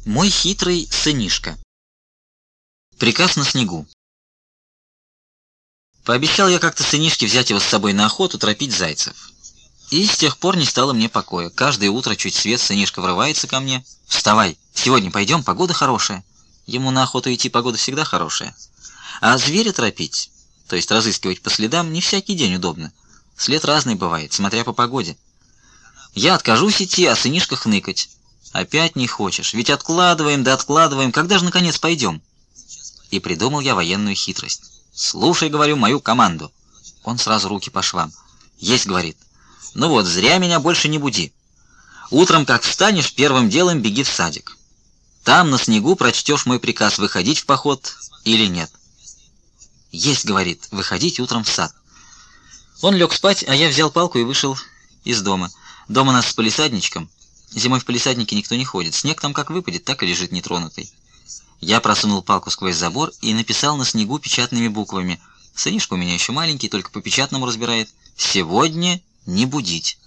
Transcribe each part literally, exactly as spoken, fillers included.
Мой хитрый сынишка. Приказ на снегу. Пообещал я как-то сынишке взять его с собой на охоту тропить зайцев. И с тех пор не стало мне покоя. Каждое утро чуть свет сынишка врывается ко мне. «Вставай, сегодня пойдем, погода хорошая». Ему на охоту идти погода всегда хорошая. А зверя тропить, то есть разыскивать по следам, не всякий день удобно. След разный бывает, смотря по погоде. Я откажусь идти, а сынишка хныкать. «Опять не хочешь, ведь откладываем да откладываем, когда же наконец пойдем?» И придумал я военную хитрость. «Слушай, — говорю, — мою команду». Он сразу руки по швам. «Есть, — говорит. Ну вот, зря меня больше не буди. Утром, как встанешь, первым делом беги в садик. Там на снегу прочтешь мой приказ, выходить в поход или нет». «Есть, — говорит, — выходить утром в сад». Он лег спать, а я взял палку и вышел из дома. Дом у нас с палисадничком. Зимой в палисаднике никто не ходит. Снег там как выпадет, так и лежит нетронутый. Я просунул палку сквозь забор и написал на снегу печатными буквами. Сынишка у меня еще маленький, только по печатному разбирает. «Сегодня не будить».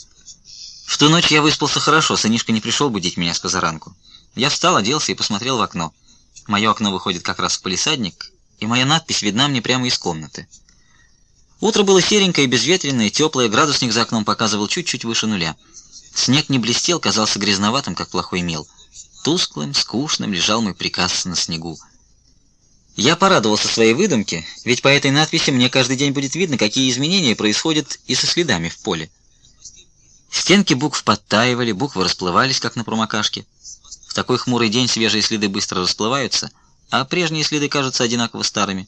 В ту ночь я выспался хорошо, сынишка не пришел будить меня с позаранку. Я встал, оделся и посмотрел в окно. Мое окно выходит как раз в палисадник, и моя надпись видна мне прямо из комнаты. Утро было серенькое, безветренное, теплое, градусник за окном показывал чуть-чуть выше нуля. Снег не блестел, казался грязноватым, как плохой мел. Тусклым, скучным лежал мой приказ на снегу. Я порадовался своей выдумке, ведь по этой надписи мне каждый день будет видно, какие изменения происходят и со следами в поле. Стенки букв подтаивали, буквы расплывались, как на промокашке. В такой хмурый день свежие следы быстро расплываются, а прежние следы кажутся одинаково старыми.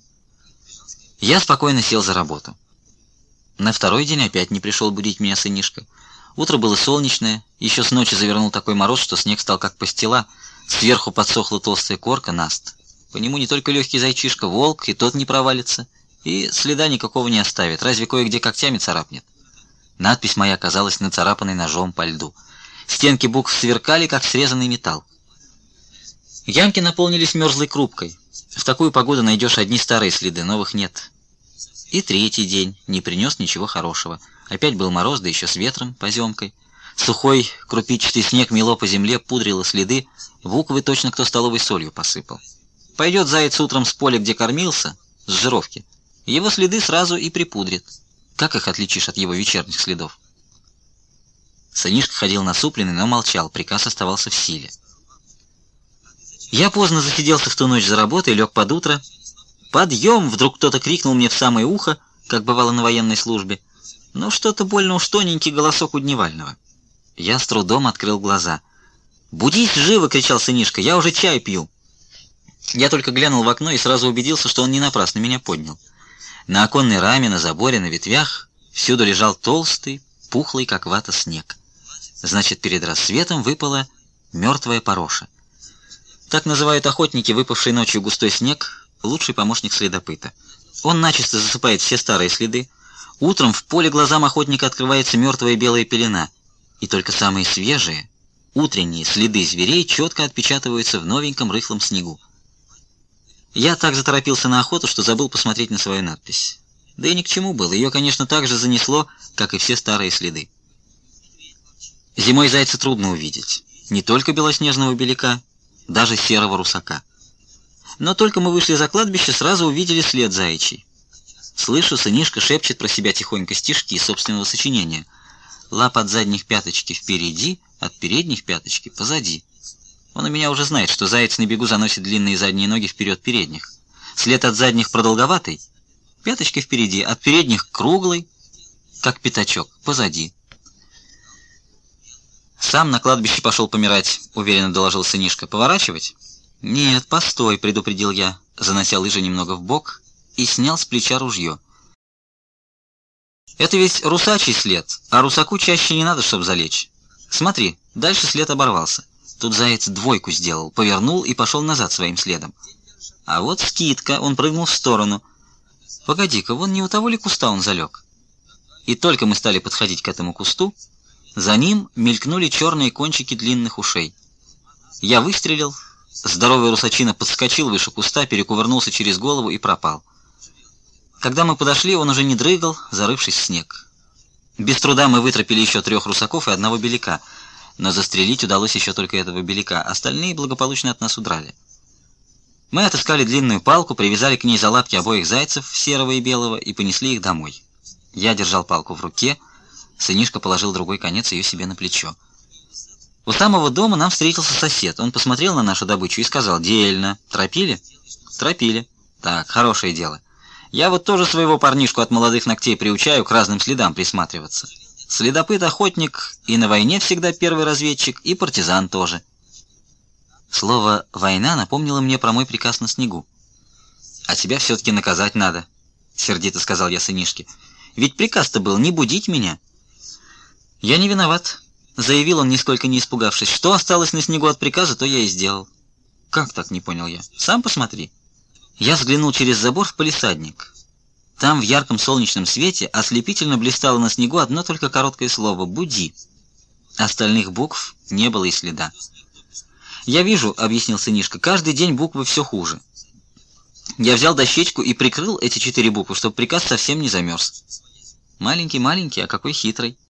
Я спокойно сел за работу. На второй день опять не пришел будить меня сынишка. Утро было солнечное, еще с ночи завернул такой мороз, что снег стал как пастила, сверху подсохла толстая корка, наст. По нему не только легкий зайчишка, волк, и тот не провалится, и следа никакого не оставит, разве кое-где когтями царапнет. Надпись моя оказалась нацарапанной ножом по льду. Стенки букв сверкали, как срезанный металл. Ямки наполнились мерзлой крупкой. В такую погоду найдешь одни старые следы, новых нет. И третий день не принес ничего хорошего. Опять был мороз, да еще с ветром, поземкой. Сухой крупичатый снег мело по земле, пудрило следы, буквы точно кто столовой солью посыпал. Пойдет заяц утром с поля, где кормился, с жировки, его следы сразу и припудрит. Как их отличишь от его вечерних следов? Сынишка ходил насупленный, но молчал, приказ оставался в силе. Я поздно засиделся в ту ночь за работой, лег под утро. «Подъем!» — вдруг кто-то крикнул мне в самое ухо, как бывало на военной службе. Но что-то больно уж тоненький голосок у Дневального. Я с трудом открыл глаза. «Будись живо!» — кричал сынишка. «Я уже чай пью!» Я только глянул в окно и сразу убедился, что он не напрасно меня поднял. На оконной раме, на заборе, на ветвях всюду лежал толстый, пухлый, как вата, снег. Значит, перед рассветом выпала мертвая пороша. Так называют охотники выпавший ночью густой снег, лучший помощник следопыта. Он начисто засыпает все старые следы. Утром в поле глазам охотника открывается мертвая белая пелена, и только самые свежие, утренние следы зверей четко отпечатываются в новеньком рыхлом снегу. Я так заторопился на охоту, что забыл посмотреть на свою надпись. Да и ни к чему было, ее, конечно, так же занесло, как и все старые следы. Зимой зайца трудно увидеть, не только белоснежного беляка, даже серого русака. Но только мы вышли за кладбище, сразу увидели след заячий. Слышу, сынишка шепчет про себя тихонько стишки собственного сочинения. Лап от задних пяточки впереди, от передних пяточки позади. Он у меня уже знает, что заяц на бегу заносит длинные задние ноги вперед передних. След от задних продолговатый, пяточки впереди, от передних круглый, как пятачок, позади. «Сам на кладбище пошел помирать», — уверенно доложил сынишка. «Поворачивать?» «Нет, постой», — предупредил я, занося лыжи немного вбок и снял с плеча ружье. «Это ведь русачий след, а русаку чаще не надо, чтобы залечь. Смотри, дальше след оборвался. Тут заяц двойку сделал, повернул и пошел назад своим следом. А вот скидка, он прыгнул в сторону. Погоди-ка, вон не у того ли куста он залег?» И только мы стали подходить к этому кусту, за ним мелькнули черные кончики длинных ушей. Я выстрелил, здоровый русачина подскочил выше куста, перекувырнулся через голову и пропал. Когда мы подошли, он уже не дрыгал, зарывшись в снег. Без труда мы вытропили еще трех русаков и одного беляка. но застрелить удалось еще только этого беляка, остальные благополучно от нас удрали. Мы отыскали длинную палку, привязали к ней за лапки обоих зайцев, серого и белого, и понесли их домой. Я держал палку в руке, сынишка положил другой конец ее себе на плечо. У самого дома нам встретился сосед. Он посмотрел на нашу добычу и сказал: «Дельно. Тропили?» «Тропили». «Так, хорошее дело. Я вот тоже своего парнишку от молодых ногтей приучаю к разным следам присматриваться. Следопыт-охотник и на войне всегда первый разведчик, и партизан тоже». Слово «война» напомнило мне про мой приказ на снегу. «А тебя все-таки наказать надо», — сердито сказал я сынишке. «Ведь приказ-то был не будить меня». «Я не виноват», — заявил он, нисколько не испугавшись. «Что осталось на снегу от приказа, то я и сделал». «Как так?» — не понял я. «Сам посмотри». Я взглянул через забор в палисадник. Там в ярком солнечном свете ослепительно блистало на снегу одно только короткое слово «Буди». Остальных букв не было и следа. «Я вижу», — объяснил сынишка, — «каждый день буквы все хуже». Я взял дощечку и прикрыл эти четыре буквы, чтобы приказ совсем не замерз. Маленький-маленький, а какой хитрый.